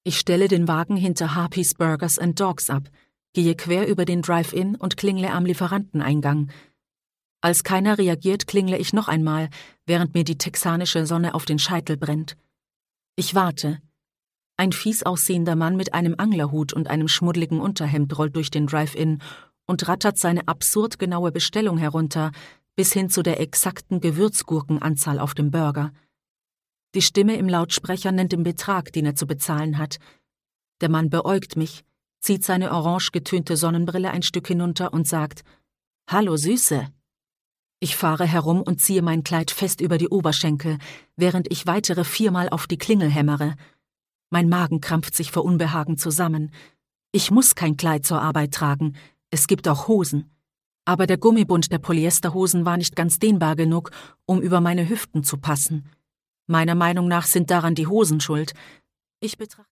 Ich stelle den Wagen hinter Harpy's Burgers and Dogs ab, gehe quer über den Drive-In und klingle am Lieferanteneingang. Als keiner reagiert, klingle ich noch einmal, während mir die texanische Sonne auf den Scheitel brennt. Ich warte. Ein fies aussehender Mann mit einem Anglerhut und einem schmuddeligen Unterhemd rollt durch den Drive-In und rattert seine absurd genaue Bestellung herunter, bis hin zu der exakten Gewürzgurkenanzahl auf dem Burger. Die Stimme im Lautsprecher nennt den Betrag, den er zu bezahlen hat. Der Mann beäugt mich, zieht seine orange getönte Sonnenbrille ein Stück hinunter und sagt: »Hallo, Süße!« Ich fahre herum und ziehe mein Kleid fest über die Oberschenkel, während ich weitere 4-mal auf die Klingel hämmere. Mein Magen krampft sich vor Unbehagen zusammen. Ich muss kein Kleid zur Arbeit tragen, es gibt auch Hosen. Aber der Gummibund der Polyesterhosen war nicht ganz dehnbar genug, um über meine Hüften zu passen. Meiner Meinung nach sind daran die Hosen schuld. Ich betrachte